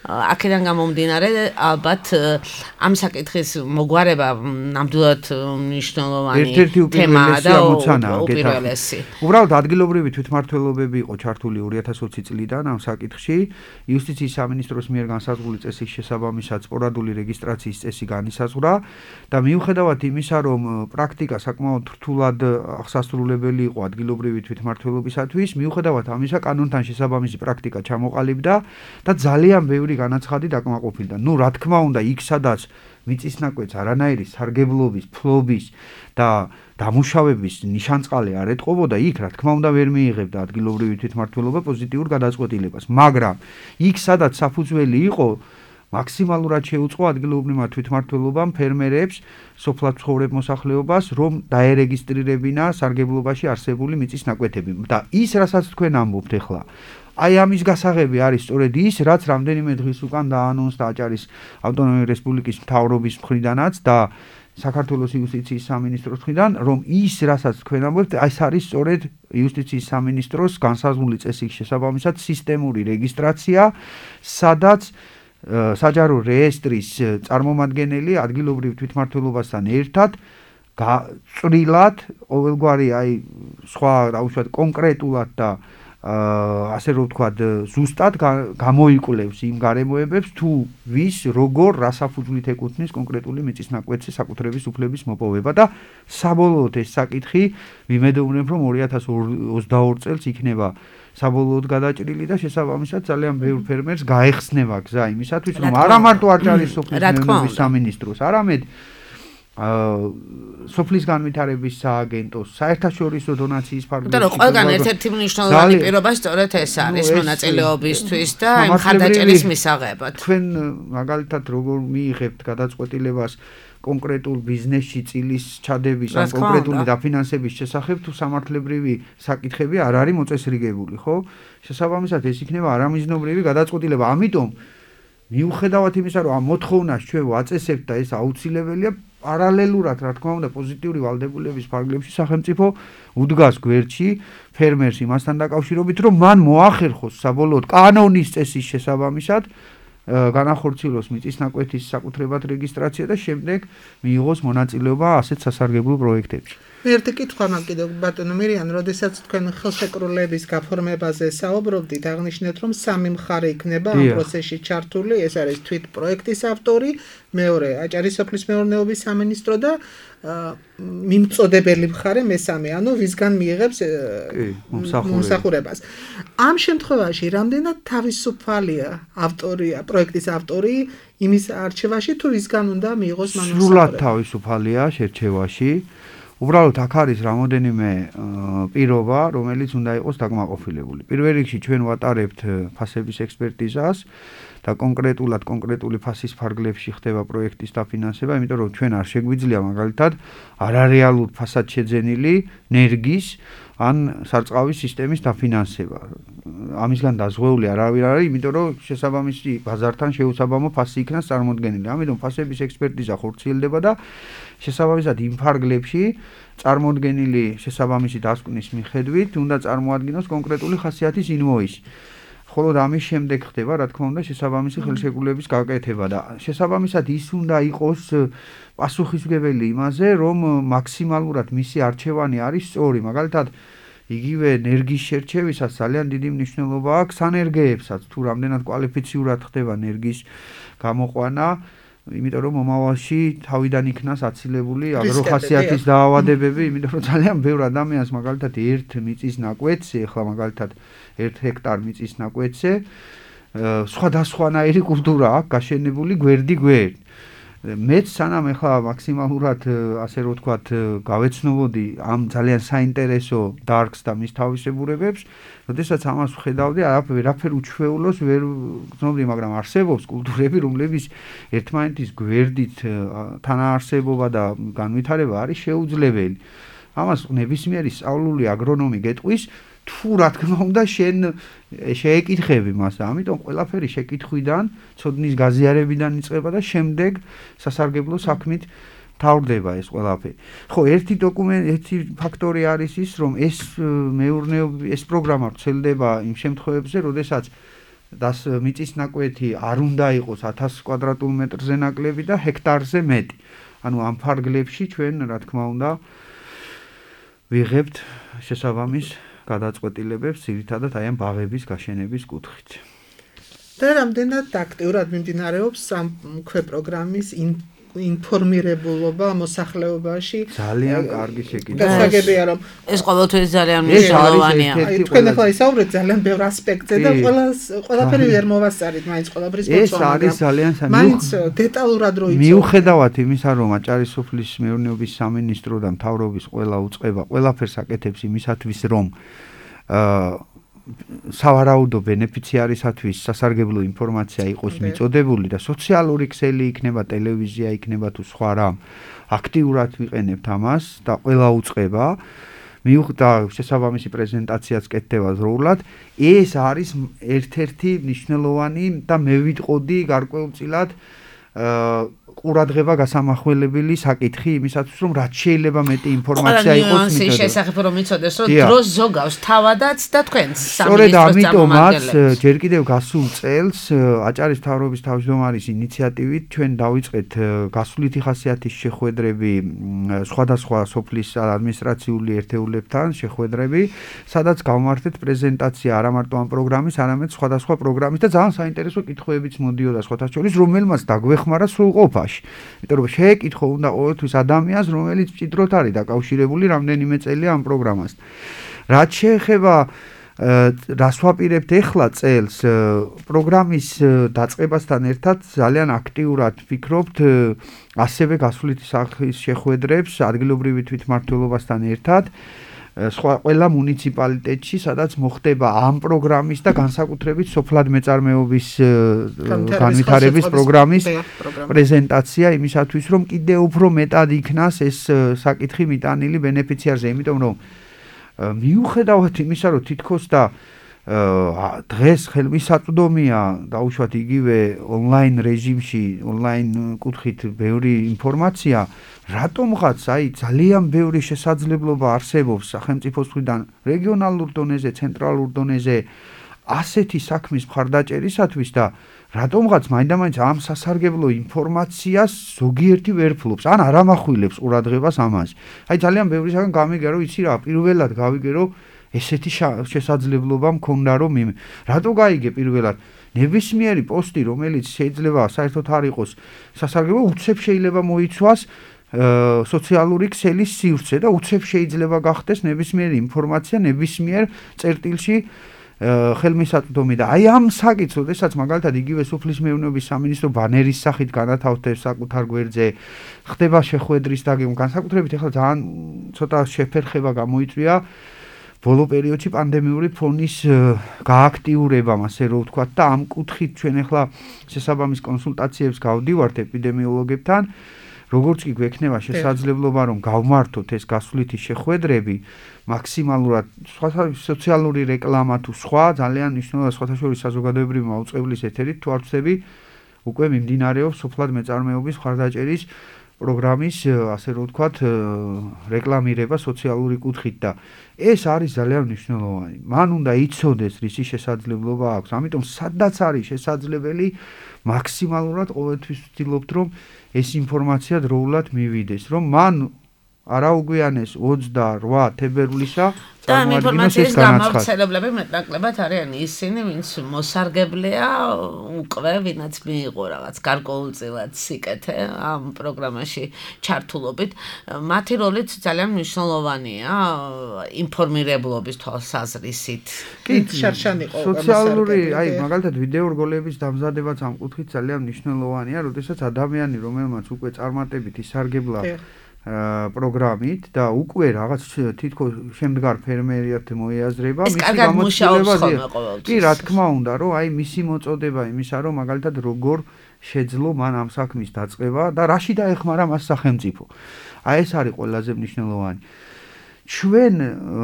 აქედან გამომდინარე ალბათ ამ საკითხის მოგვარება ნამდვილად მნიშვნელოვანი თემაა და უპირველესი. უბრალოდ ადგილობრივი თვითმმართველობები იყო ჩართული ორი ათას ოცი წლიდან ამ საკითხში. იუსტიციის სამინისტროს მიერ განსაზღვრული წესის შესაბამისად სპორადული რეგისტრაციის წესი განისაზღვრა და მიუხედავად იმისა, რომ პრაქტიკა საკმაოდ რთულად აღსასრულებელი იყო ადგილობრივი თვითმმართველობისათვის, მიუხედავად ამისა კანონთან შესაბამისი პრაქტიკა ჩამოყალიბდა და ძალიან ბევრი განაცხადი დაკმაყოფილდა. ნუ რა თქმა უნდა, იქ სადაც მიწისნაკვეთს არანაირი სარგებლობის, ფლობის და დამუშავების ნიშანწყალი არ ეტყობოდა, იქ რა თქმა უნდა ვერ მიიღებდა ადგილობრივი თვითმმართველობა პოზიტიურ გადაწყვეტილებას, მაგრამ იქ სადაც საფუძველი იყო მაქსიმალურად შეუწყო ადგილობრივმა თვითმმართველობამ ფერმერებს, სოფლად მცხოვრებ მოსახლეობას, რომ დაერეგისტრირებინა სარგებლობაში არსებული მიწისნაკვეთები. და ის, რასაც თქვენ ამბობთ ახლა, აი ამის გასაღები არის სწორედ ის, რაც რამდენიმე დღის უკან დაანონსდა აჭარის ავტონომიური რესპუბლიკის მთავრობის მხრიდანაც და საქართველოს იუსტიციის სამინისტროს მხრიდან, რომ ის, რასაც თქვენ ამბობთ, ეს არის სწორედ იუსტიციის სამინისტროს განსაზღვრული წესის შესაბამისად სისტემური რეგისტრაცია, სადაც საჯარო რეესტრის წარმომადგენელი ადგილობრივ თვითმმართველობასთან ერთად წვრილად, ყოველგვარი აი სხვა რა უშუალოდ კონკრეტულად და ასე რომ ვთქვათ, ზუსტად გამოიკვლევს იმ გარემოებებს, თუ ვის, როგორ, რა საფუძვლით ეკუთვნის კონკრეტული მიწისნაკვეთზე საკუთრების უფლების მოპოვება და საბოლოოდ ეს საკითხი ვიმედოვნებ, რომ ორი ათას ოცდაორი წელს იქნება საბოლოოდ გადაჭრილი და შესაბამისად ძალიან ბევრ ფერმერს გაეხსნება გზა იმისათვის, რომ არა მარტო აჭარის სოფლის მეურნეობის სამინისტროს, არამედ სოფლის განვითარების სააგენტოს, საერთაშორისო დონაციის ფარგლებში. და ყველგან ერთ-ერთი მნიშვნელოვანი პირობა სწორედ ეს არის მონაწილეობისთვის და იმ ხარდაჭერის მისაღებად. თქვენ მაგალითად როგორ მიიღებთ გადაწყვეტილებას კონკრეტულ ბიზნესში წილის ჩადების ან კონკრეტული დაფინანსების შესახებ, თუ სამართლებრივი საკითხები არ არის მოწესრიგებული, ხო? შესაბამისად ეს იქნება არამიზნობრივი გადაწყვეტილება. ამიტომ მიუხედავად იმისა, რომ ამ მოთხოვნას ჩვენ ვაწესებთ და ეს აუცილებელია, პარალელურად, რა თქმა უნდა, პოზიტიური ვალდებულების ფარგლებში სახელმწიფო უდგას გვერდში ფერმერს იმასთან დაკავშირებით, რომ მან მოახერხოს საბოლოოდ კანონის წესის შესაბამისად განახორციელოს მიწისნაკვეთის საკუთრებად რეგისტრაცია და შემდეგ მიიღოს მონაწილეობა ასეთ სასარგებლო პროექტებში. ერთი კითხვა მაქვს კიდევ ბატონო მირიან, როდესაც თქვენ ხელშეკრულების გაფორმებაზე საუბრობდით, აღნიშნეთ, რომ სამი მხარე იქნება ამ პროცესში ჩართული, ეს არის თვით პროექტის ავტორი, მეორე აჭარის სოფლის მეურნეობის სამინისტრო და მიმწოდებელი მხარე მესამე, ანუ ვისგან მიიღებს მომსახურებას. ამ შემთხვევაში რამდენად თავისუფალია ავტორია, პროექტის ავტორი იმის არჩევაში, თუ ვისგან უნდა მიიღოს მომსახურება? სრულად თავისუფალია შერჩევაში. უბრალოდ აქ არის რამოდენიმე პირობა, რომელიც უნდა იყოს დაკმაყოფილებული. პირველ რიგში ჩვენ ვატარებთ ფასების ექსპერტიზას და კონკრეტულად კონკრეტული ფასის ფარგლებში ხდება პროექტის დაფინანსება, იმიტომ რომ ჩვენ არ შეგვიძლია მაგალითად არარეალურ ფასად შეძენილი ნერგის ან სარწყავის სისტემის დაფინანსება. ამისგან დაზღვეული არავინ არ არის, იმიტომ რომ შესაბამისი ბაზართან შეუსაბამო ფასი იქნას წარმოდგენილი. ამიტომ ფასების ექსპერტიზა ხორციელდება და შესაბამისად იმ ფარგლებში წარმოდგენილი შესაბამისი დასკვნის მიხედვით უნდა წარმოადგინოს კონკრეტული ხასიათის ინვოისი. ხოლო ამის შემდეგ ხდება, რა თქმა უნდა, შესაბამისი ხელშეკრულების გაკეთება და შესაბამისად ის უნდა იყოს პასუხისმგებელი იმაზე, რომ მაქსიმალურად მისი არჩევანი არის სწორი. მაგალითად, იგივე ნერგის შერჩევისას ძალიან დიდი მნიშვნელობა აქვს სანერგეებსაც, თუ რამდენად კვალიფიციურად ხდება ნერგის გამოყვანა, იმიტომ რომ მომავალში თავიდან იქნას აცილებული აგროხასიათის დაავადებები, იმიტომ რომ ძალიან ბევრ ადამიანს მაგალითად ერთ მიწის ნაკვეთზე, ახლა მაგალითად ერთ ჰექტარ მიწის ნაკვეთზე სხვადასხვანაირი კულტურა აქვს გაშენებული გვერდი გვერდ. მეც სანამ ახლა მაქსიმალურად ასე რომ ვთქვათ გავეცნობოდი ამ ძალიან საინტერესო დარგს და მის თავისებურებებს, როდესაც ამას ვხედავდი, არაფერ უჩვეულოს ვერ გრძნობდი, მაგრამ არსებობს კულტურები, რომლებიც ერთმანეთის გვერდით თანაარსებობა და განვითარება არის შეუძლებელი. ამას ნებისმიერი სწავლული აგრონომი გეტყვის, თუ რა თქმა უნდა შენ შეეკითხები მას. ამიტომ ყველაფერი შეკითხვიდან, ცოდნის გაზიარებიდან იწყება და შემდეგ სასარგებლო საქმით თავდება ეს ყველაფერი. ხო, ერთი დოკუმენტი, ერთი ფაქტორი არის ის, რომ ეს მეურნეობი, ეს პროგრამა ვრცელდება იმ შემთხვევებში, როდესაც და მიწის ნაკვეთი არ უნდა იყოს ათას კვადრატულ მეტრზე ნაკლები და ჰექტარზე მეტი. ანუ ამ ფარგლებში ჩვენ რა თქმა უნდა ვიღებთ შესაბამის გადაწყვეტილებებს ძირითადად აი ამ ბაღების გაშენების კუთხით. და რამდენად აქტიურად მიმდინარეობს ამ ქვე პროგრამის ინფორმირებულობა მოსახლეობაში? ძალიან კარგი შეკითხვა. გასაგებია რომ ეს ყოველთვის ძალიან მნიშვნელოვანია. თქვენ ახლა ისაუბრეთ ძალიან ბევრ ასპექტზე და ყველას ყველაფერი ვერ მოვასწარით, მაინც ყველაფრის ეს მოწონა. არის ძალიან მაინც დეტალურად რო იცოდეთ. მიუხედავად იმისა, რომ აჭარის სოფლის მეურნეობის სამინისტრო და მთავრობის ყველა უწყება ყველაფერს აკეთებს იმისათვის, რომ აა სავარაუდო ბენეფიციარისათვის სასარგებლო ინფორმაცია იყოს მიწოდებული და სოციალური ქსელი იქნება, ტელევიზია იქნება თუ სხვა რამ, აქტიურად ვიყენებთ ამას და ყველა უწყება მიუხედავად შესაბამისი პრეზენტაციაც კეთდება ზრუნულად, ეს არის ერთ-ერთი მნიშვნელოვანი და მე ვიტყოდი გარკვეულწილად ყურადღება გასამახველებელი საკითხი იმისათვის, რომ რაც შეიძლება მეტი ინფორმაცია იყოს მიწოდებული. ის შესახებ რომ იცოდეს, რომ დროს ზოგავს თავადაც და თქვენს სამინისტროს ამიტომაც ჯერ კიდევ გასულ წელს აჭარის მთავრობის თავმჯდომარის ინიციატივით ჩვენ დავიწყეთ გასვლითი ხასიათის შეხვედრები სხვადასხვა სოფლის ადმინისტრაციული ერთეულებთან შეხვედრები, სადაც გავმართეთ პრეზენტაცია არა მარტო ამ პროგრამის, არამედ სხვადასხვა პროგრამის და ძალიან საინტერესო კითხვებიც მოდიოდა სხვათა შორის, რომელმაც დაგვეხმარა სრულყოფაში. იმიტომ რომ შეეკითხო უნდა ყოველთვის ადამიანს, რომელიც მჭიდროდ არის დაკავშირებული რამდენიმე წელია ამ პროგრამასთან. რაც შეეხება რას ვაპირებთ ახლა წელს პროგრამის დაწყებასთან ერთად ძალიან აქტიურად ვფიქრობთ ასევე გასვლითი სახის შეხვედრებს ადგილობრივი თვითმმართველობასთან ერთად სხვა ყველა მუნიციპალიტეტში, სადაც მოხდება ამ პროგრამის და განსაკუთრებით სოფლად მეწარმეობის განვითარების პროგრამის პრეზენტაცია იმისათვის, რომ კიდევ უფრო მეტად იქნას ეს საკითხი მიტანილი ბენეფიციარზე, იმიტომ რომ მიუხედავად იმისა, რომ თითქოს და დღეს ხელმისაწვდომია დაუშვათ იგივე ონლაინ რეჟიმში, ონლაინ კუთხით ბევრი ინფორმაცია, რატომღაც აი ძალიან ბევრი შესაძლებლობა არსებობს სახელმწიფოს მხრიდან რეგიონალურ დონეზე, ცენტრალურ დონეზე ასეთი საქმის მხარდაჭერისათვის და რატომღაც მაინდა-მაინც ამ სასარგებლო ინფორმაციას ზოგიერთი ვერ ფლობს, ან არ ამახვილებს ყურადღებას ამას. აი ძალიან ბევრი საგან გამიგე რომ იცი რა, პირველად გავიგე რომ ესეთი შესაძლებლობა მქონდა რომ იმ რატო გაიგე პირველად ნებისმიერი პოსტი რომელიც შეიძლება საერთოდ არ იყოს სასარგებლო უცებ შეიძლება მოიცვას სოციალური ქსელის სივრცე და უცებ შეიძლება გახდეს ნებისმიერი ინფორმაცია ნებისმიერ წერტილში ხელმისაწვდომი და აი ამ საკითხს, როდესაც მაგალითად იგივე სოფლის მეურნეობის სამინისტრო ბანერის სახით განათავსებს საკუთარ გვერდზე, ხდება შეხვედრის დაგეგმვა, განსაკუთრებით ახლა ძალიან ცოტა შეფერხება გამოიწვია ბოლო პერიოდში პანდემიური ფონის გააქტიურებამ, ასე რომ ვთქვათ და ამ კუთხით ჩვენ ახლა შესაბამის კონსულტაციებს გავდივართ ეპიდემიოლოგებთან, როგორც კი გვექნება შესაძლებლობა რომ გავმართოთ ეს გასვლითი შეხვედრები, მაქსიმალურად სოციალური რეკლამა თუ სხვა ძალიან მნიშვნელოვანი სხვათა შორის საზოგადოებრივი მაუწყებლის ეთერით თუ არ ვწდები, უკვე მიმდინარეობს სოფლად მეწარმეობის მხარდაჭერის პროგრამის, ასე რომ ვთქვათ, რეკლამირება სოციალური კუთხით და ეს არის ძალიან მნიშვნელოვანი. მან უნდა იცოდეს რისი შესაძლებლობა აქვს. ამიტომ სადაც არის შესაძლებელი მაქსიმალურად ყოველთვის ვცდილობთ რომ ეს ინფორმაცია დროულად მივიდეს, რომ მან არა უგვიანეს ოცდაოთხ თებერვლისა და ამ ინფორმაციის გამავრცელებლები მეტნაკლებად არიან ისინი, ვინც მოსარგებლეა უკვე, ვინაც მიიღო რაღაც გარკვეულწილად სიკეთე ამ პროგრამაში ჩართულობით. მათი როლიც ძალიან მნიშვნელოვანია ინფორმირებლობის თვალსაზრისით. კი, შარშანი ყო სოციალური, აი მაგალითად ვიდეო რგოლების დამზადებაც ამ კუთხით ძალიან მნიშვნელოვანია, როდესაც ადამიანი, რომელმაც უკვე წარმატებით ისარგებლა პროგრამით და უკვე რაღაც თითქოს შემდგარ ფერმერიად მოიაზრება მისი გამოცდილებაზე. კი, რა თქმა უნდა, რომ აი მისი მოწოდება იმისა, რომ მაგალითად როგორ შეძლო მან ამ საქმის დაწყება და რაში დაეხმარა მას სახელმწიფო. აი ეს არის ყველაზე მნიშვნელოვანი. ჩვენ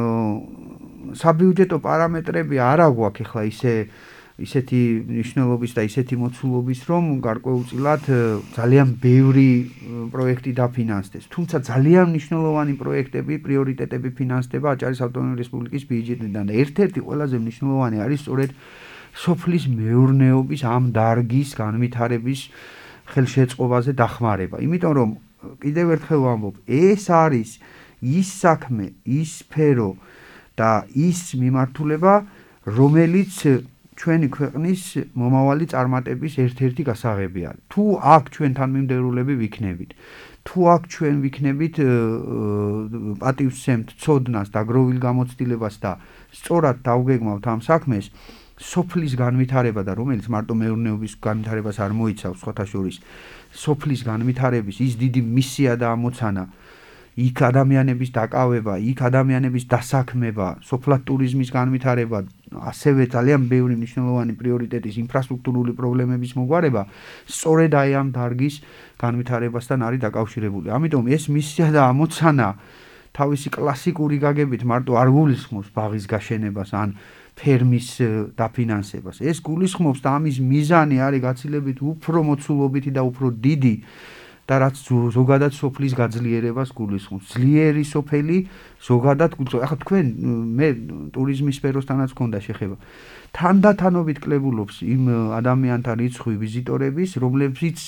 საბიუჯეტო პარამეტრები არ აგვაქვს ახლა ისე ისეთი მნიშვნელობის და ისეთი მოცულობის, რომ გარკვეულწილად ძალიან ბევრი პროექტი დაფინანსდეს. თუმცა ძალიან მნიშვნელოვანი პროექტები, პრიორიტეტები ფინანსდება აჭარის ავტონომიური რესპუბლიკის ბიუჯეტიდან და ერთ-ერთი ყველაზე მნიშვნელოვანი არის სწორედ სოფლის მეურნეობის ამ დარგის განვითარების ხელშეწყობაზე დახმარება. იმიტომ რომ კიდევ ერთხელ ვამბობ, ეს არის ის საქმე, ის სფერო და ის მიმართულება, რომელიც ჩვენი ქვეყნის მომავალი წარმატების ერთ-ერთი გასაღებია. თუ აქ ჩვენ თანმიმდევრულები ვიქნებით, თუ აქ ჩვენ ვიქნებით პატივსცემთ ცოდნას, დაგროვილ გამოცდილებას და სწორად დავგეგმავთ ამ საქმეს, სოფლის განვითარება და რომელიც მარტო მეურნეობის განვითარებას არ მოიცავს, სხვათა შორის სოფლის განვითარების ის დიდი მისია და ამოცანა, იქ ადამიანების დაკავება, იქ ადამიანების დასაქმება, სოფლად ტურიზმის განვითარება, ასევე ძალიან ბევრი მნიშვნელოვანი პრიორიტეტის ინფრასტრუქტურული პრობლემების მოგვარება, სწორედ აი ამ დარგის განვითარებასთან არის დაკავშირებული. ამიტომ ეს მისია და ამოცანა თავისი კლასიკური გაგებით მარტო არ გულისხმობს ბაღის გაშენებას ან ფერმის დაფინანსებას. ეს გულისხმობს და ამის მიზანი არის გაცილებით უფრო მოცულობითი და უფრო დიდი და რაც ზოგადად სოფლის გაძლიერებას გულისხმობს. ძლიერი სოფელი ზოგადად გულისხმობს. ახლა თქვენ მე ტურიზმის სფეროსთანაც მქონდა შეხება. თანდათანობით კლებულობს იმ ადამიანთა რიცხვი ვიზიტორების, რომლებიც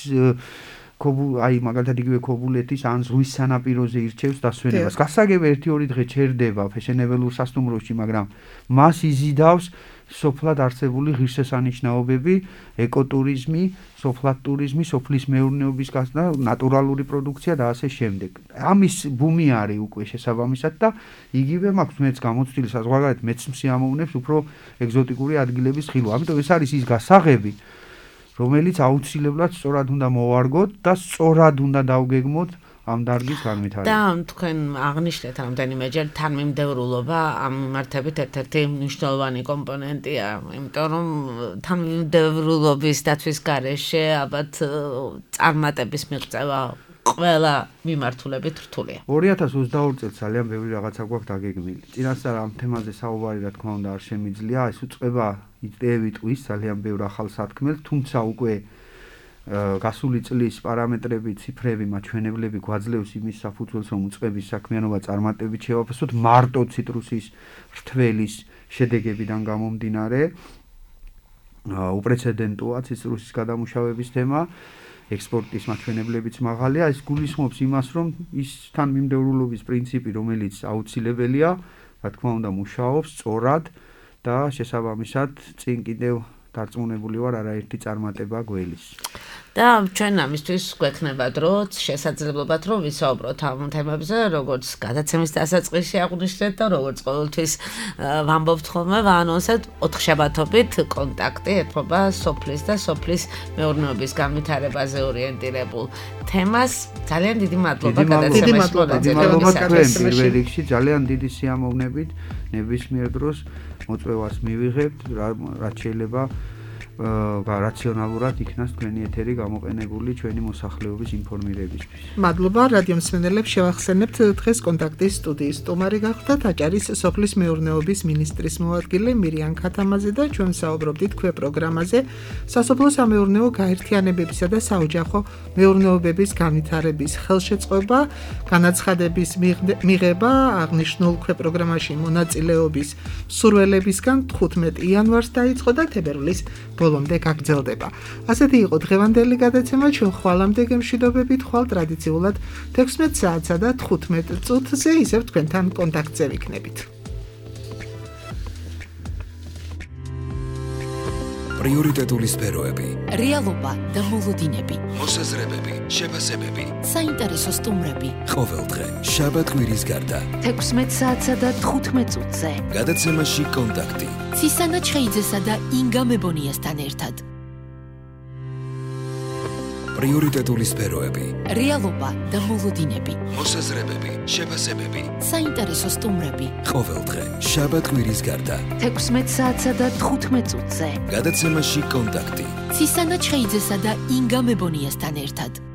აი მაგალითად იგივე ქობულეთის ან ზღვის სანაპიროზე ირჩევს დასვენებას. გასაგებია ერთი ორი დღე ჩერდება ფეშენებელურ სასტუმროში, მაგრამ მას იზიდავს სოფლად არსებული ღირსშესანიშნაობები, ეკოტურიზმი, სოფლად ტურიზმი, სოფლის მეურნეობის გასწრა, ნატურალური პროდუქცია და ასე შემდეგ. ამის ბუმი არის უკვე შესაბამისად და იგივე მაქვს მეც გამოცდილი საზღვარგარეთ მეც მსიამოვნებს უფრო ეგზოტიკური ადგილების ხილვა. ამიტომ ეს არის ის გასაღები, რომელიც აუცილებლად სწორად უნდა მოვარგოთ და სწორად უნდა დავგეგმოთ ამ დარგის განვითარება. და თქვენ აღნიშნეთ რამდენიმეჯერ თანმიმდევრულობა ამ მიმართებით ერთ-ერთი მნიშვნელოვანი კომპონენტია, იმიტომ რომ თანმიმდევრულობის დაცვის გარეშე ალბათ წარმატების მიღწევა ყველა მიმართულებით რთულია. ორი ათას ოცდაორი წელს ძალიან ბევრი რაღაცა გვაქვს დაგეგმილი. წინასწარ ამ თემაზე საუბარი რა თქმა უნდა არ შემიძლია, ეს უწყება იდეები ტყვის ძალიან ბევრ ახალ სათქმელს, თუმცა უკვე გასული წლის პარამეტრები, ციფრები, მაჩვენებლები გვაძლევს იმის საფუძველს, რომ უწყების საქმიანობა წარმატებით შევაფასოთ მარტო ციტრუსის რთველის შედეგებიდან გამომდინარე. უპრეცედენტოა ციტრუსის გადამუშავების თემა, ექსპორტის მაჩვენებლებიც მაღალია, ეს გულისხმობს იმას, რომ ის თანმიმდევრულობის პრინციპი, რომელიც აუცილებელია, რა თქმა უნდა მუშაობს სწორად და შესაბამისად წინ კიდევ დარწმუნებული ვარ არაერთი წარმატება გველის. და ჩვენ ამისთვის გვექნება დროც, შესაძლებლობად რომ ვისაუბროთ ამ თემებზე, როგორც გადაცემის დასაწყისში აღვნიშნეთ და როგორც ყოველთვის ვამბობთ ხოლმე, ვაანონსებთ ოთხშაბათობით კონტაქტი ეთმობა სოფლის და სოფლის მეურნეობის განვითარებაზე ორიენტირებულ თემას. ძალიან დიდი მადლობა გადაცემაში მონაწილეობისთვის. პირველ რიგში ძალიან დიდი სიამოვნებით ნებისმიერ დროს მოწვევას მივიღებთ, რაც შეიძლება რაციონალურად იქნას თქვენი ეთერი გამოყენებული ჩვენი მოსახლეობის ინფორმირებისთვის. მადლობა რადიო მსმენელებს, შევახსენებთ დღეს კონტაქტის სტუდიის სტუმარი გახლდათ აჭარის სოფლის მეურნეობის მინისტრის მოადგილე მირიან ქათამაძე და ჩვენ საუბრობდით ქვე პროგრამაზე სასოფლო-სამეურნეო გაერთიანებებისა და საოჯახო მეურნეობების განვითარების ხელშეწყობა, განაცხადების მიღება აღნიშნულ ქვე პროგრამაში მონაწილეობის მსურველებისგან თხუთმეტი იანვარს დაიწყო და თებერვლის ბოლომდე გაგრძელდება. ასეთი იყო დღევანდელი გადაცემა, ჩვენ ხვალამდე გემშვიდობებით, ხვალ ტრადიციულად თექვსმეტ საათსა და თხუთმეტ წუთზე ისევ თქვენთან კონტაქტზე ვიქნებით. პრიორიტეტული სფეროები, რეალობა და მოლოდინები, მოსაზრებები, შეფასებები, საინტერესო სტუმრები. ყოველდღე შაბათ-კვირის გარდა თექვსმეტ საათსა და თხუთმეტ წუთზე. გადაცემაში კონტაქტი. ცისანა ჩხეიძესა და ინგა მებონიასთან ერთად. პრიორიტეტული სფეროები, რეალობა და მოლოდინები, მოსაზრებები, შეფასებები, საინტერესო სტუმრები. ყოველდღე შაბათ-კვირის გარდა თექვსმეტ საათსა და თხუთმეტ წუთზე. გადაცემაში კონტაქტი. ცისანა ჩხეიძესა და ინგა მებონიასთან ერთად.